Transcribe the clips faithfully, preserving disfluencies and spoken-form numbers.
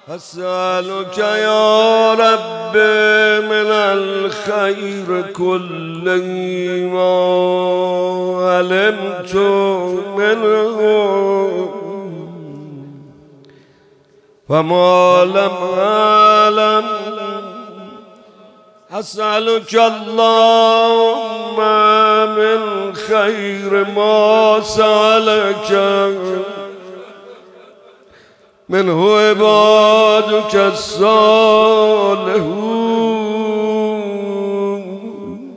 أسألك يا رب من الخير كل ما علمت منه وما لم أعلم. أسألك اللهم من خير ما سألك منه عبادك الصالحون.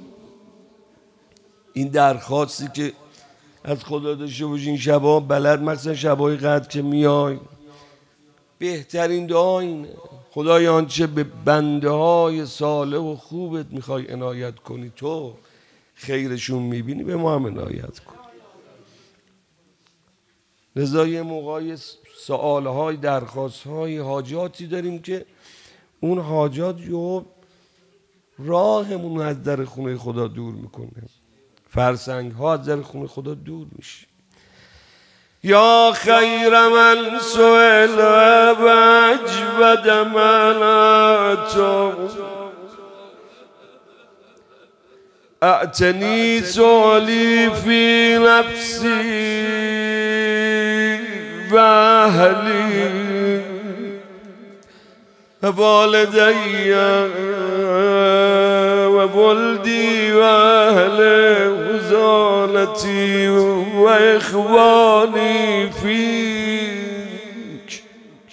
این درخواستی که از خدا داشته باشین شبا بلد، مثلا شبای قدر که میای، بهترین دعا اینه: خدای آنچه به بنده های صالح و خوبت میخوای عنایت کنی، تو خیرشون میبینی، به ما هم عنایت کن. لذا یه موقعی سوالهای، درخواستهای، حاجاتی داریم که اون حاجات یه راهمون از در خونه خدا دور میکنه، فرسنگ ها از در خونه خدا دور میشه. یا خیر من سئل و اجود من اتو اعتنی سؤالی فی نفسی و اهلی و والدی و ولدی و اهل وزالتی و اخوانی فیک.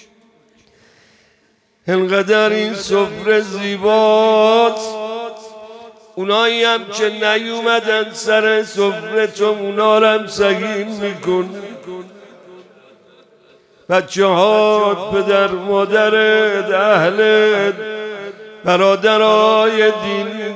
انقدر این سفره زیباست، اونایی هم که نیومدن سر سفره تو اونا رو هم سگین میکن. بچه ها، پدر مادرت، اهلت، برادرای دین،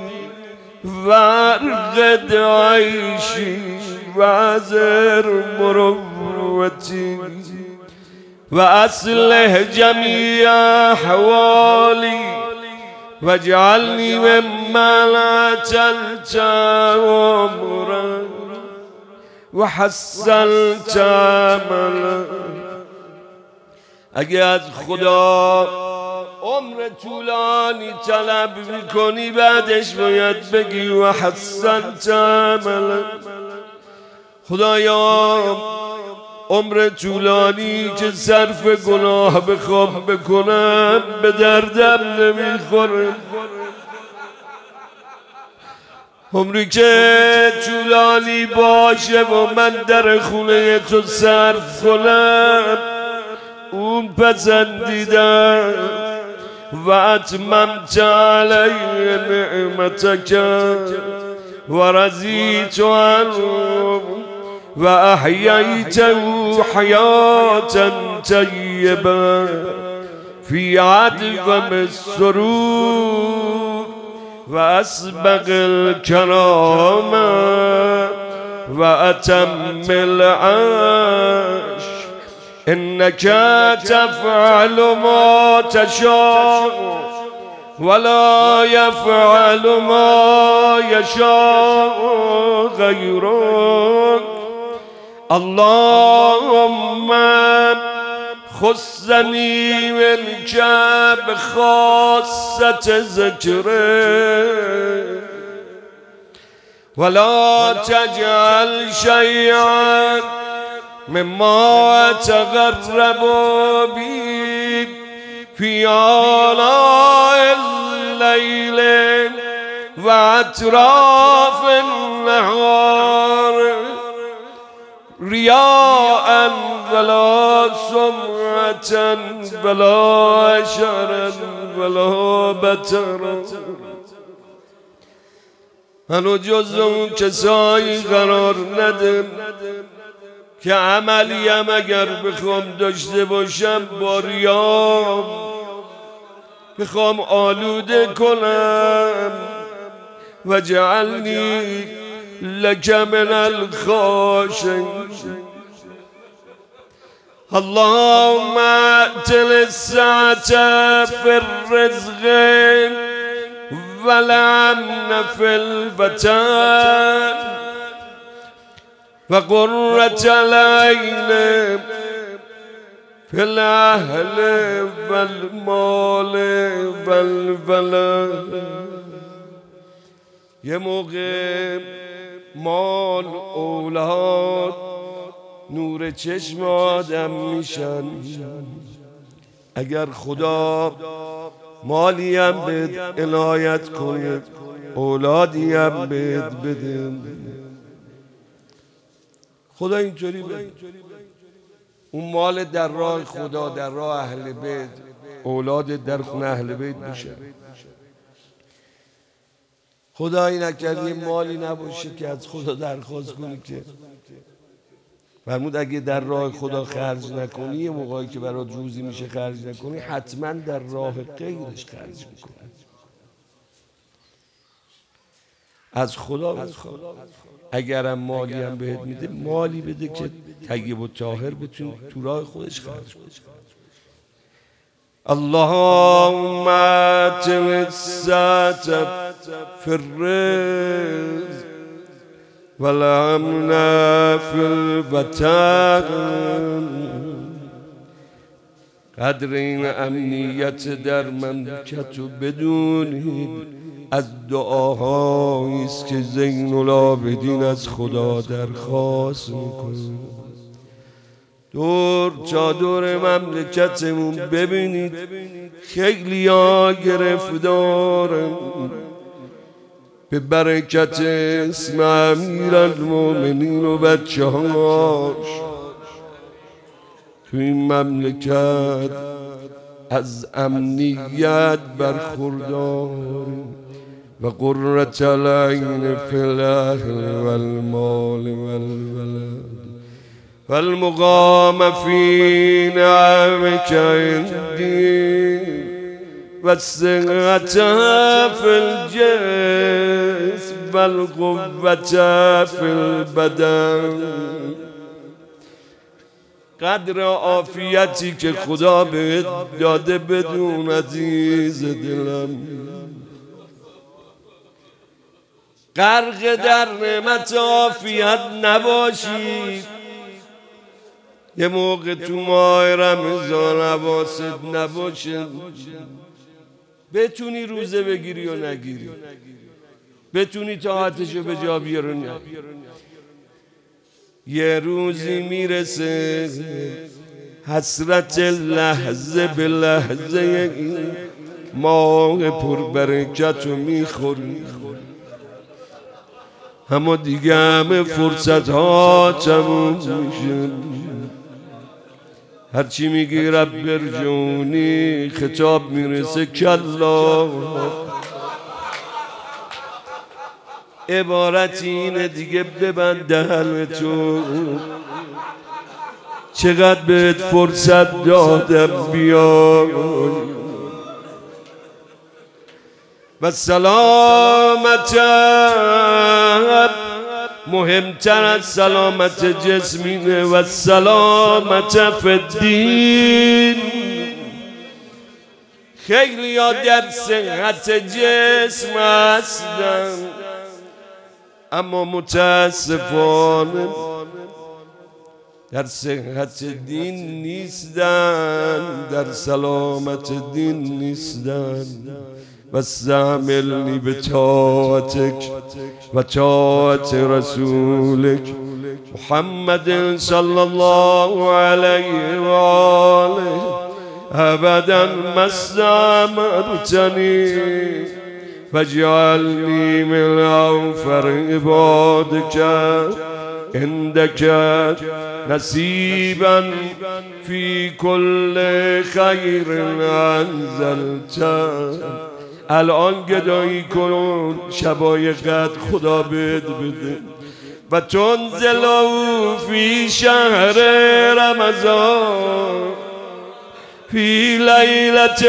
ورقد عیشی و ازر مروتی و اصلح جمیع احوالی و جعلنی ممن عجلت عمرا و حسنت عملا. اگه از خدا عمر طولانی طلب میکنی، بعدش باید بگی و حسنت عملا. خدایا عمر طولانی که صرف گناه بخوام بکنم به دردم نمیخوره. عمری که طولانی باشه و من در خونه تو صرف کنم، اون پسندیدم. و اتممت علی نعمتک و رضیت عنه و احییته حیاتا طیبه فی عدوم السرور و اسبغ الکرامه و اتم العیش. انک تفعل ما تشاء ولا یفعل ما یشاء غیرک. اللهم خصنی منک بخاصة ذکرک ولا تجعل شیئا مما اتقرب بی فی آلاء اللیل و اطراف النهار ریاء ولا سمعة ولا عشرا ولا بطرا. منو جز اون کسایی قرار نده که عملیم اگر بخوام داشته باشم با ریام بخوام آلوده کنم. و جعلنی لک من الخاشعین. اللهم اعطل السعة في الرزق والامن في الفتن و قرة العین فی الاهل والمال والولد. یه موقع مال اولاد نور چشم آدم میشن. اگر خدا مالی هم بهت عنایت کنه، اولادی هم بهت بده، خدا اینطوری بده. اون مال در راه خدا، در راه اهل بیت، اولاد در خونه اهل بیت میشه. خدایی نکرد یه مالی نباشه که از خدا درخواست کنی که فرمود اگه در راه خدا خرج نکنی، یه موقعی که برات روزی میشه خرج نکنی، حتما در راه غیرش خرج میکنی. از خدا بخواه. اگرم مالی هم بهت میده، مالی بده که طیب و طاهر بتونی تو راه خودش خرج کنی. اللهم اتم السعة في الرزق والامن في الوطن. قدر این امنیت در مملکت رو بدونید از دعاهایی است که زین العابدین از خدا درخواست میکنه. دور چادر مملکتمون ببینید خیلی ها گرفتارن. به برکت اسم امیرالمومنین و بچه هاش تو این مملکت از امنیت برخورداریم و قرة العین فی الاهل والمال والولد والمقام فی نعمك عندی والصحة فی الجسم والقوة فی البدن. قدر عافیتی که خدا بهت داده بدون عزیز دلم، غرق در نعمت عافیت نباشید. یه موقع تو ماه رمضان حواست نباشه، بتونی روزه بگیری و نگیری، بتونی طاعتشو به جا بیاری و نگیری. یه روزی میرسه حسرت لحظه به لحظه این ماه پربرکت رو میخوری، اما دیگه همه فرصت ها تموم میشه. هرچی میگی رب ارجونی خطاب میرسه کلا. عبارت اینه دیگه ببند دهن تو، چقدر بهت فرصت دادم بیا. و سلامت مهمتر از سلامت جسمینه و سلامت فی الدین. خیلی ها در صحت جسم هستن اما متاسفانه در صحت دین نیستن، در سلامت دین نیستن. واستعملنی بطاعتک و طاعت رسولک محمد صلی الله علیه و آله ابدا ما استعملتنی فاجعلنی من اوفر عبادک عندک نصیبا فی کل خیر انزلت. الان گدایی کن شبای قدر خدا بهت بده و تنزلوا فی شهر رمضان فی لیلة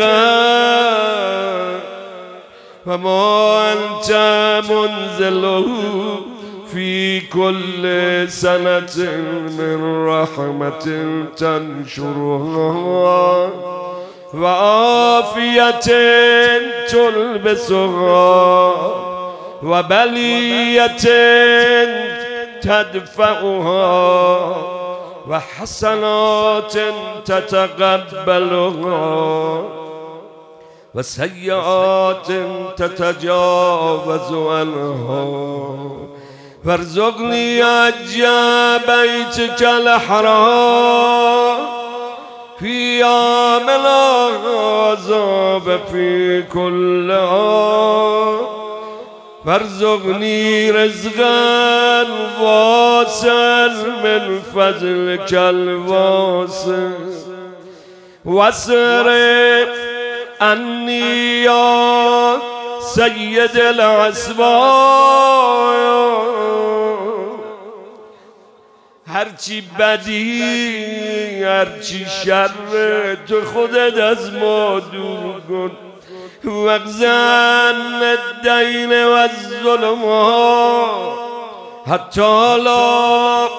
القدر و ما انت منزله فی کل سنة من رحمت تنشرها و عافیت تلبسها و بلیت تدفعها و حسنات تتقبلها و سیئات تتجاوز عنها وارزقني حج بيتك الحرام في يوم العذاب في كل عام وارزقني رزقا واسعا من فضلك الواسع واصرف عني يا سيد الاسباب هرچی بدی هرچی شر تو خودت از ما دور کن واقزن الدین و الظلمات حتی لا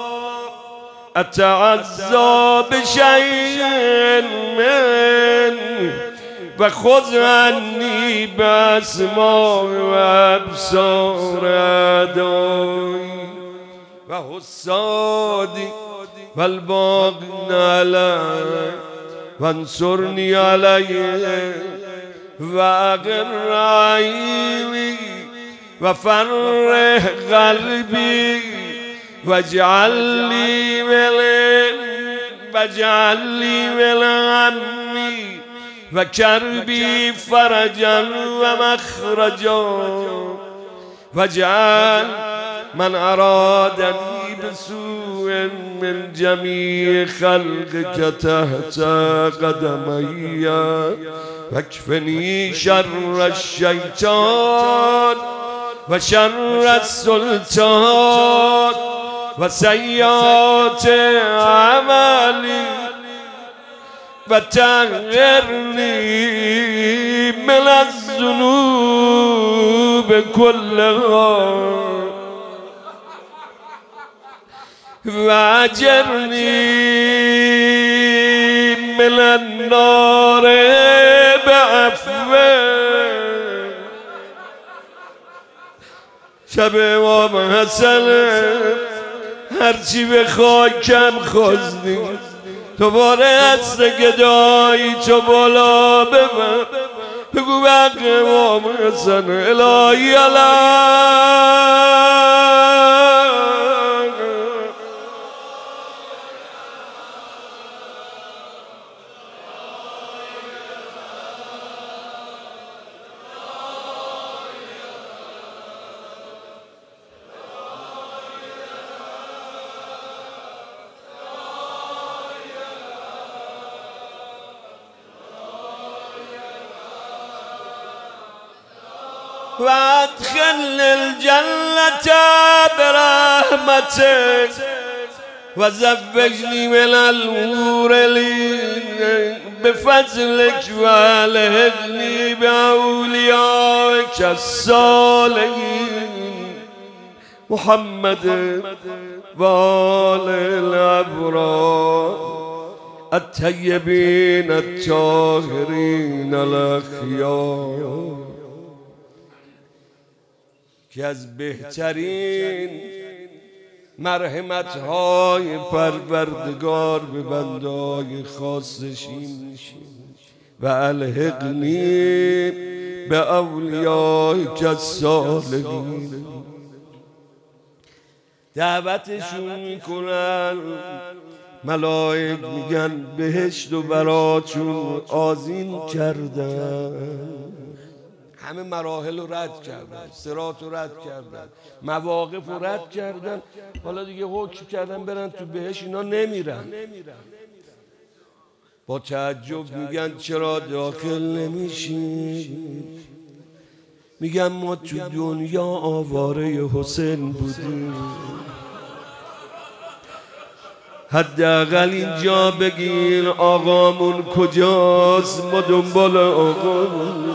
اتعزا بشیء من و خذ عنی باسماع و ابصار اعدایی و حسادی و الباغین علی و انصرنی علیه و اقر عینی و فرح قلبی و اجعل لی و اجعل لی من همی و کربی فرجا و مخرجا و اجعل من ارادنی بسوء من جمیع خلقك تحت قدمی واکفنی شر الشیطان و شر السلطان و سیئات عملی و طهرنی من الذنوب كلها و اجرنی من النار بعفوه شب امام حسن هرچی بخوای کم خواستی تو باره هست گدایی تو بالا ببر بگو بق امام حسن الهی علی وادخل الجنة برحمتك وزوجني من الحور العين بفضلك والحقني بأوليائك الصالحين محمد وآل الأبرار الطيبين الطاهرين الأخيار که از بهترین مرحمت‌های پروردگار به بنده‌های خاصش این و الحقنی به اولیایک الصالحین دعوتشون میکنن ملائک میگن بهشت و براتون آذین کردن همه مراحل رو رد کردن صراط رو رد کردن مواقف رو رد کردن حالا دیگه حکم کردن برن تو بهشت اینا نمیرن با تعجب میگن چرا داخل نمیشین میگن ما تو دنیا آواره حسین بودیم حداقل اینجا بگین آقامون کجاست ما دنبال آقامون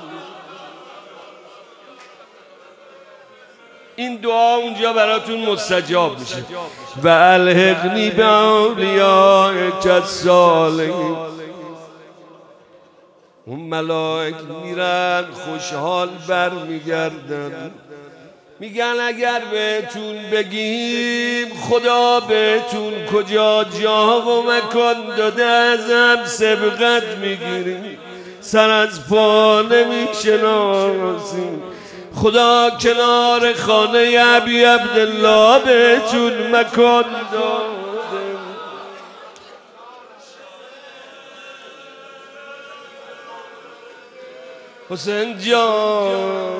این دعا اونجا براتون مستجاب میشه و الحقنی به اولیائک الصالحین اون ملائک میرن خوشحال بر میگردن میگن اگر بهتون بگیم خدا بهتون کجا جا و مکان داده ازم سبقت میگیریم، سر از پا نمیشناسیم. خدا کنار خانه ابی عبدالله بهتون مکان داده. حسین جان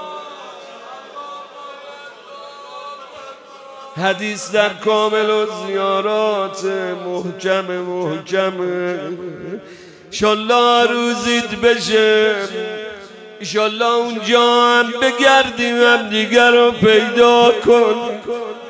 حدیث در کامل و زیارات محکم محکم انشالله روزید بشه، انشالله اونجا هم بگردیم هم دیگر رو پیدا کن.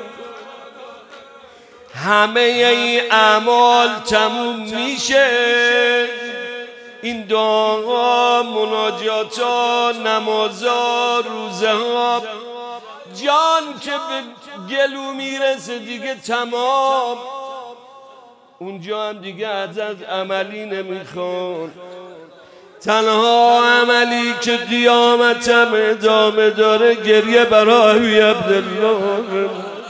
همه این اعمال تموم میشه، این دعاها مناجاتا نمازا روزه ها جان که به گلو میرسه دیگه تمام. اونجا هم دیگه عدد عملی نمیخوان، تنها عملی که قیامتم ادامه داره گریه برای عبدالله.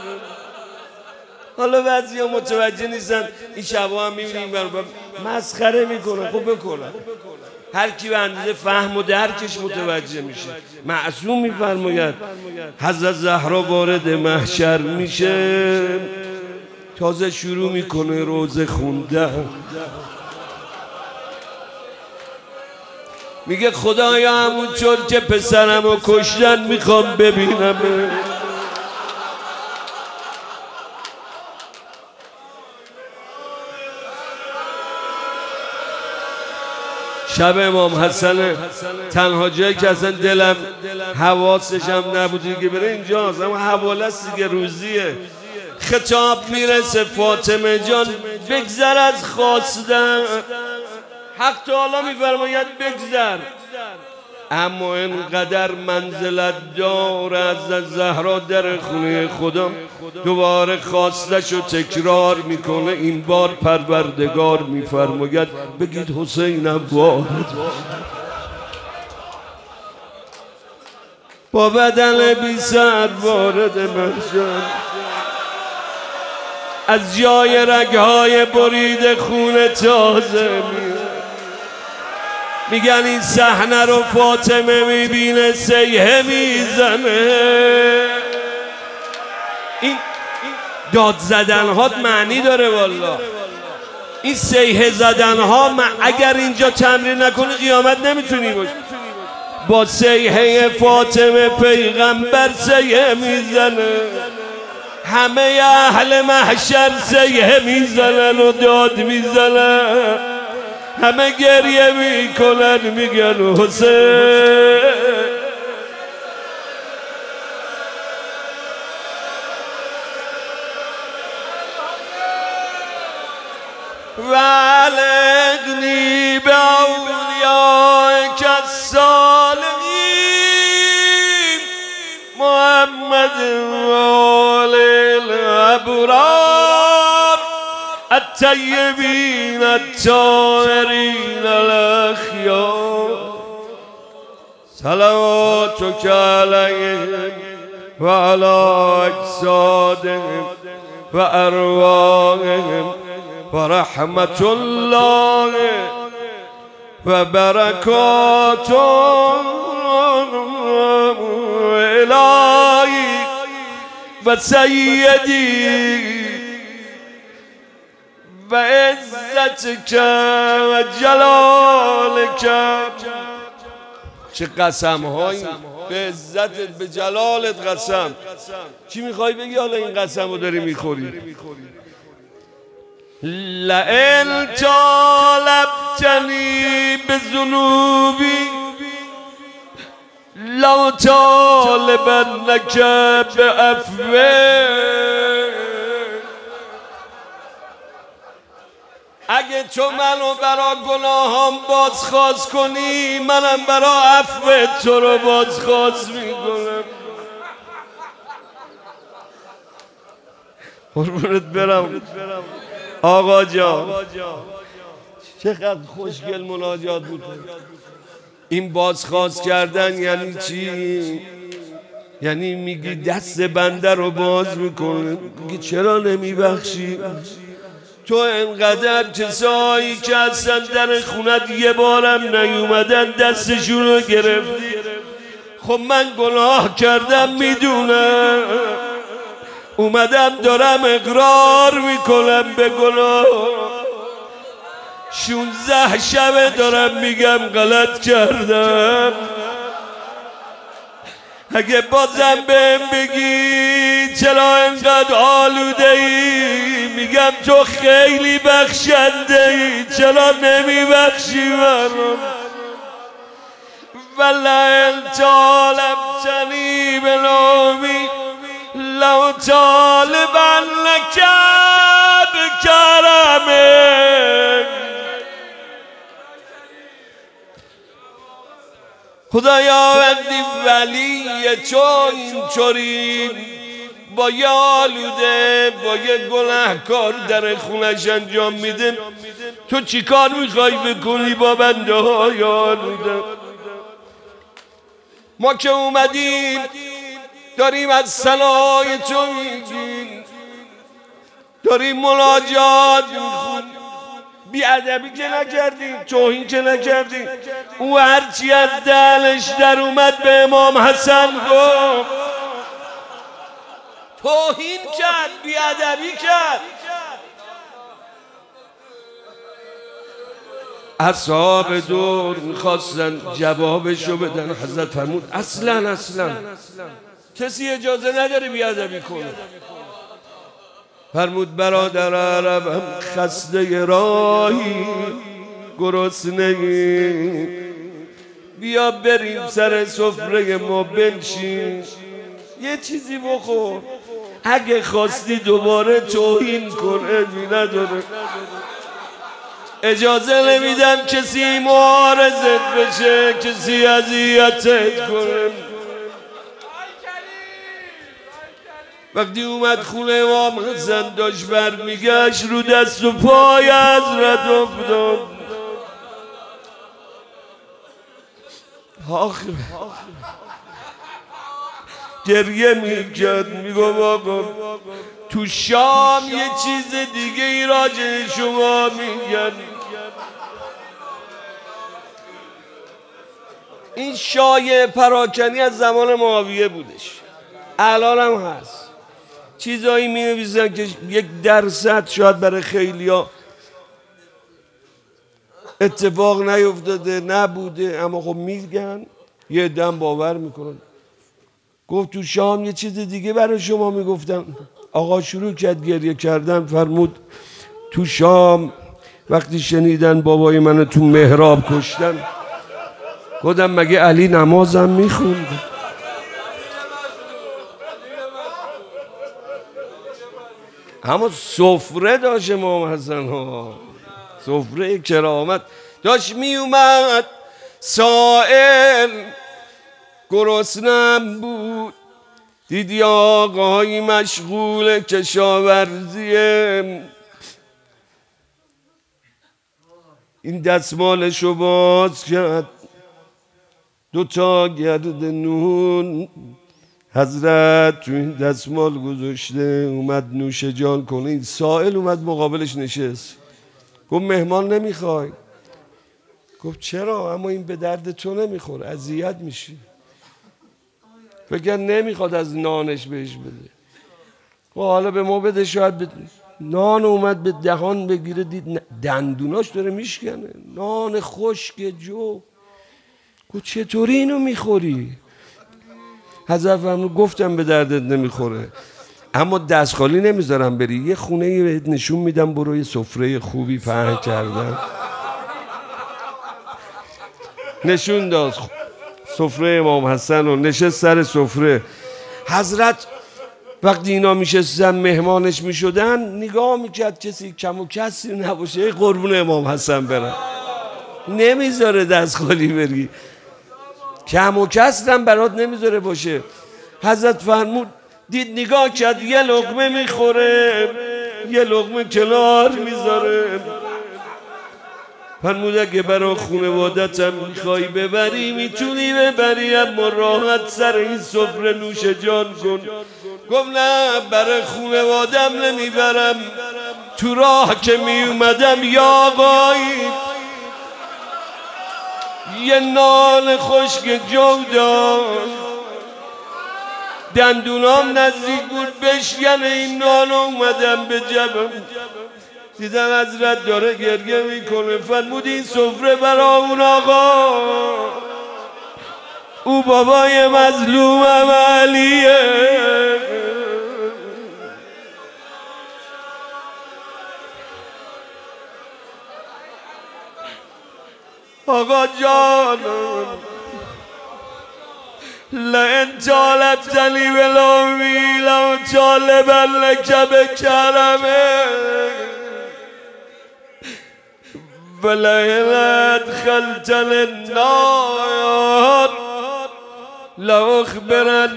حالا بعضی ها متوجه نیستن، این شبا هم میبینیم مسخره میکنه. خب بکنن، هر کی به اندازه فهم و درکش متوجه میشه. معصوم میفرماید حضرت زهرا وارد محشر میشه، تازه شروع میکنه روزه خوندن. میگه خدایا همونطور که پسرمو کشتن میخوام ببینم. شب امام حسن تنها جایی که اصلا دلم حواسش هم نبود که بره اینجاست، اما حواله است دیگه، روزیه. خطاب میرسه فاطمه جان بگذر از خواستن، حق تعالی میفرماید بگذر، اما اینقدر منزلت داره از زهرا در خونه خدا دوباره خواستش رو تکرار میکنه. این بار پروردگار میفرماید بگید حسینم وارد با بدن بی سر وارد محشر، از جای رگهای برید خون تازه میاد. میگن این صحنه رو فاطمه میبینه سیحه میزنه. این داد زدن ها معنی داره والله. این سیحه زدن ها اگر اینجا تمرین نکنی قیامت نمیتونی باشی. با سیحه فاطمه پیغمبر سیحه میزنه، همه اهل محشر سیحه میزنن و داد میزنن، همه گریه میکنن میگن حسین. والغنی به اولیائک الصالحین محمد وآل الابرار الطیبین الطاهرین الاخیار صلواتک علیهم و علی اجسادهم و ارواحهم و رحمت الله و برکاته الهی و سیدی و عزتک و جلالک. چه قسم هایی به عزتت به جلالت قسم. چی میخوای بگی حالا این قسم رو داری میخوری؟ لئن طالبتنی بذنوبی لا طالبنک بعفوه. اگه تو منو برا گناهام بازخواست کنی منم برا عفو تو رو بازخواست میکنم. قربونت برم آقا جان، چقدر خوشگل مناجات بود. این بازخواست کردن یعنی چی؟ یعنی میگی دست بنده رو باز میکنه، میگی چرا نمیبخشی؟ تو انقدر کسایی که اصلا در خونت یه بارم نیومدن دستشون رو گرفتی. خب من گناه کردم میدونم، اومدم دارم اقرار میکنم به گناه، شونزده شبه دارم میگم غلط کردم. اگه بازم بهم بگی چرا انقدر آلوده ای، میگم تو خیلی بخشنده ای، چرا نمیبخشی منو؟ ولئن طالبتنی بنامی لو طالبا لک بکرمک. خدایا وقتی ولی تو اینطوری با یه آلوده با یه گناهکار در خونش انجام میده، تو چی کار میخوای بکنی با بنده های آلوده؟ ما که اومدیم داریم از ثنای تو میگیم، داریم مناجات میخونیم، بی‌ادبی که نکردیم، توهین که نکردیم. او هرچی از دلش در اومد به امام حسن گفت، توهین کرد، بی‌ادبی کرد. اصحاب دور میخواستن جوابشو بدن، حضرت فرمود اصلا اصلا کسی اجازه نداره بی‌ادبی کنه. فرمود برادر عربم خسته راهی گرسنه، بیا بریم سر سفره ما بنشین یه چیزی بخور، اگه خواستی دوباره توهین کن ابی نداره، اجازه نمیدم کسی معارضت بشه، کسی اذیتت کنه. وقتی اومد خونه امام حسن داشت برمیگشت، رو دست و پای حضرت افتاد. آخر گریه میکرد، میگم آقا تو شام یه چیز دیگه ای راجع شما میگن. این شایعه پراکنی از زمان معاویه بودش، الان هم هست. چیزایی می نویسن که یک درصد شاید برای خیلیا اتفاق نیفتاده نبوده، اما خب میگن، یه دم باور میکنن. گفت تو شام یه چیز دیگه برای شما میگفتن. آقا شروع کرد گریه کردن، فرمود تو شام وقتی شنیدن بابای منو تو محراب کشتن، گفتم مگه علی نمازم میخوند؟ اما سفره داشت امام حسن ها، سفره کرامت داشت. می اومد سائل گرسنم بود، دیدی آقای مشغول کشاورزیه، این دستمالشو باز کرد، دوتا گرد نون حضرت تو این دستمال گذاشته، اومد نوش جان کنه. این سائل اومد مقابلش نشست، گفت مهمان نمیخوای؟ گفت چرا؟ اما این به درد تو نمیخوره، اذیت میشی. فکر نمیخواد از نانش بهش بده. و حالا به ما بده، شاید بده. نان اومد به دهان بگیره، دید دندوناش داره میشکنه، نان خشک جو. گفت چطوری اینو میخوری؟ حضرت فرمود گفتم به دردت نمیخوره، اما دست خالی نمیذارم بری، یه خونه بهت نشون میدم، برو یه سفره خوبی پهن کردم. نشون داد سفره امام حسن و نشست سر سفره. حضرت وقتی اینا میشستن مهمانش میشدن، نگاه میکرد کسی کم و کسی نباشه، قربون امام حسن برن، نمیذاره دست خالی بری، کم و کس هم برات نمیذاره باشه. حضرت فرمود دید نگاه کرد، یه لقمه میخوره، یه لقمه کنار میذاره. فرمود که برای خانوادتم میخوای ببری میتونی ببری، اما راحت سر این سفره نوش جان کن. گفت نه برای خانوادم نمیبرم، تو راه که میومدم یا آقایی یه نان خشک جو داشت، دندونام نزدیک بود بشکنه این نان، اومدم به جبم دیدم حضرت داره گریه میکنه. فرمود این سفره برا اون آقا، او بابای مظلومم علیه. آقا جانم لئن طالبتنی بلومی لو طالبا لک بکرمه ولئن ادخلتنی النار لاخبرن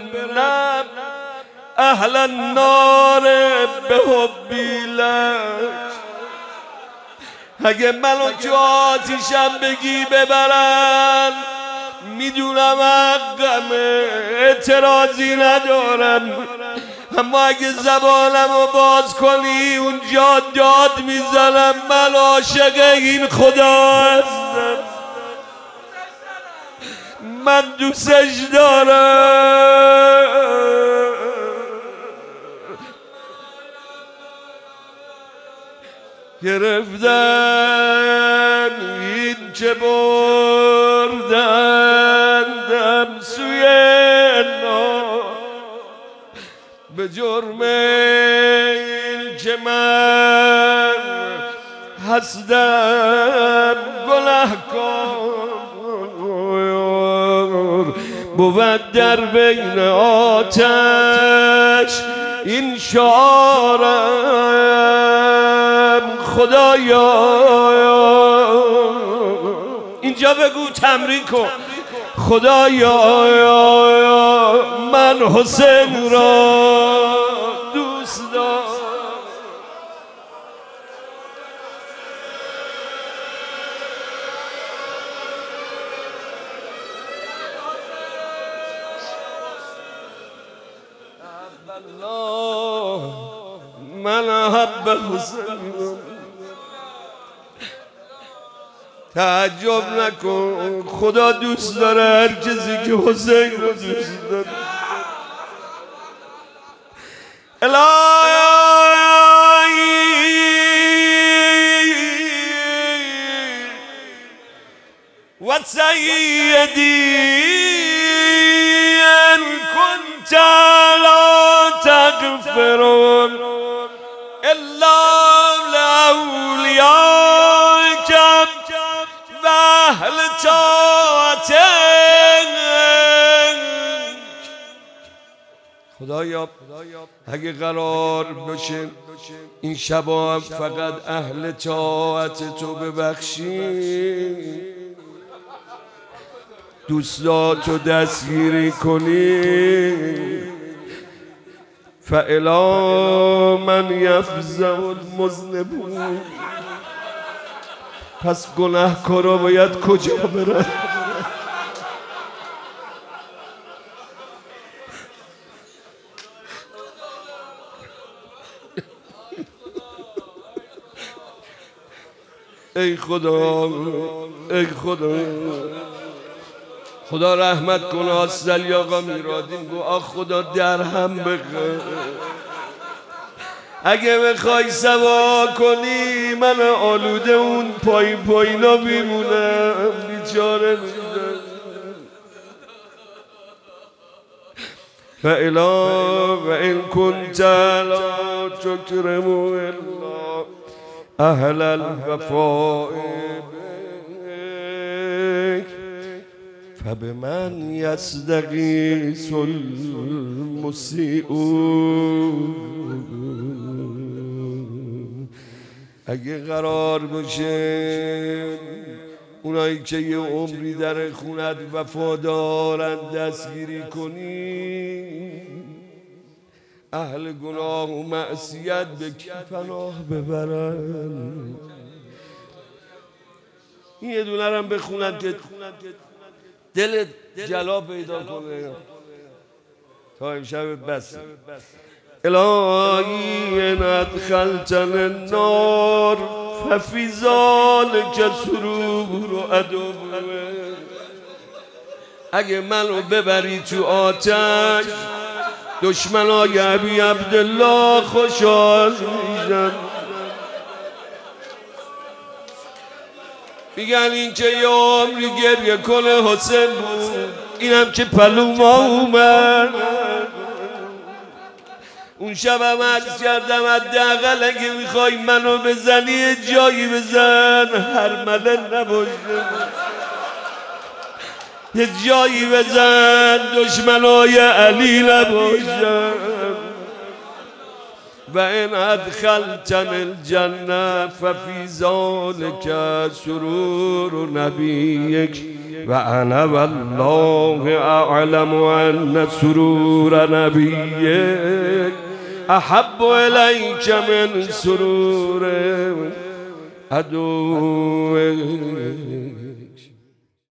اهل النار بحبی لک. اگه منو تو آتیشم بگی ببرن میدونم حقمه، اعتراضی ندارم، اما اگه زبانمو باز کنی اونجا داد میزنم من عاشق این خدا هستم، من دوستش دارم. گرفتن این که بردندم سوی نار به جرم این که من هستم گناهکار، بود در بین آتش این شعارم خدایا. اینجا بگو تمرین کن، خدایا من حسین را دوست دارم. من احب حسین، تعجب نکن خدا دوست داره هر کسی که حسین رو دوست داره. الهی و سیدی ان کنت لا تغفر الا لاولیائک و اهل طاعتک. خدایا اگه قرار باشه این شبا هم فقط اهل طاعت تو ببخشی، دوستاتو دستگیری کنی، فالی من یفزع المذنبون، پس گناهکارا باید کجا برن؟ ای خدا ای خدا خدا رحمت کنه. آسلی آقا میرادین گو آخ خدا در هم بخیر، اگه بخوای سوا کنی من آلوده اون پای پایینا بیمونم بیچاره میدن. فالا و این کنت لا تکرم الا اهل الوفاء بک فبمن یستغیث المسیئون. اگه قرار باشه اونایی که یه عمری در خونت وفادارن دستگیری کنی، اهل گناه و معصیت به کی پناه ببرن؟ این یه دونه هم بخونن که دل جلا پیدا کنه تا امشب بس. الهی ان ادخلتن النار ففی ذلک سرور عدو، اگه منو ببری تو آتش دشمنای ابی عبدالله خوشحال میشن. میگن این که یه عمری گریه کنه حسین بود، اینم که پلوما اومد. اون شبم عکس کردم حداقل اگه میخوای منو بزنی یه جایی بزن هرمله نباشه، یه جایی بزن دشمنای علی نباشن. و این ادخلتن الجنه ففی ذلک سرور نبیک و انا والله اعلم ان سرور نبیک احب الیک من سرور عدوک.